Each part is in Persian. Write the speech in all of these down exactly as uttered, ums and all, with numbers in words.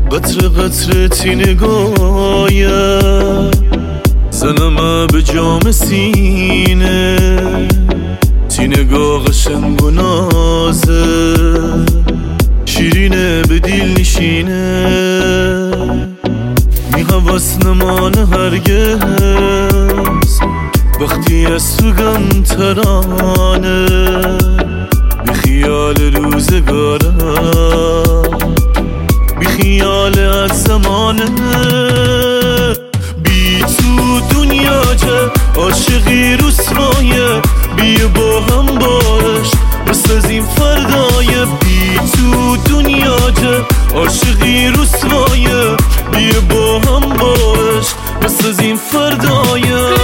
قطر قطر تی نگاهی زنم به جام سینه، تی نگاه قشنگ و نازه شیرینه به دل نشینه، می حواس نمانه هرگز وقتی از تو گم ترانه، بی خیال روزگارم بی خیال از زمانه، بی تو دنیا چه عاشقی رسوایه، بیا با هم باش بسازیم فردای، بی تو دنیا چه عاشقی رسوایه، بیا با هم باش بسازیم فردای.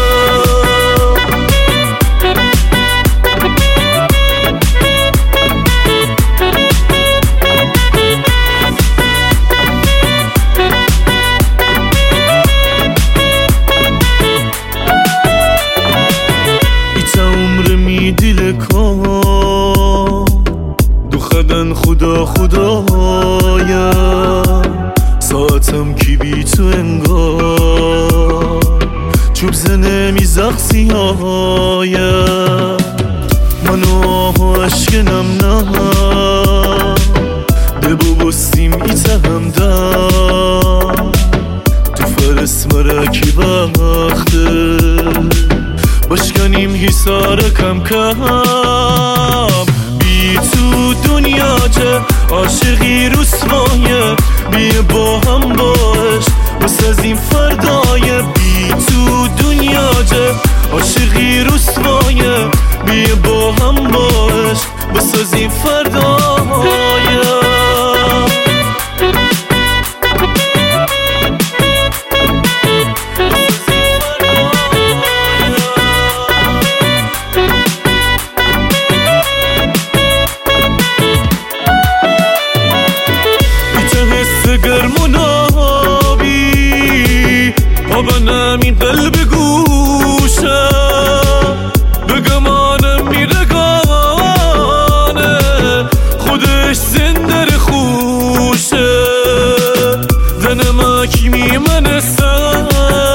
دل کام دو خدن خدا خدایا، ساعتم کی بی تو انگار چوب زنه می زخصی هایا، منو آه عشقنم نه دبو بستیم ایتا همدم، تو فرس مرکی وقته بشکنیم حسار کم کم، بی تو دنیا چه عاشقی رسوایه، بیا با هم باش بسازیم فردای، بی تو دنیا چه عاشقی رسوایه، بیا با هم باش بسازیم فردای. گرمونابی آبنم این قلب گوشه بگمانم میرگانه خودش زندر خوشه، زنم کی میمنستن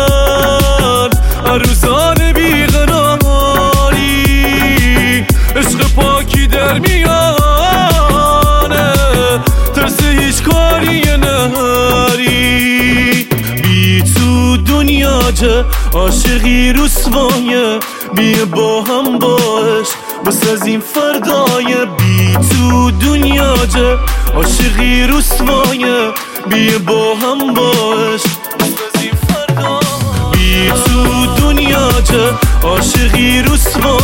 عروزان بیقراری، عشق پاکی در میانه ترس هیچ کاری نهاری، بی تو دنیا چه عاشقی رسوایه، بیا با هم باش بسازیم فردای، بی تو دنیا چه عاشقی رسوایه، بیا با هم باش بسازیم فردای، بی تو دنیا چه عاشقی رسوایه.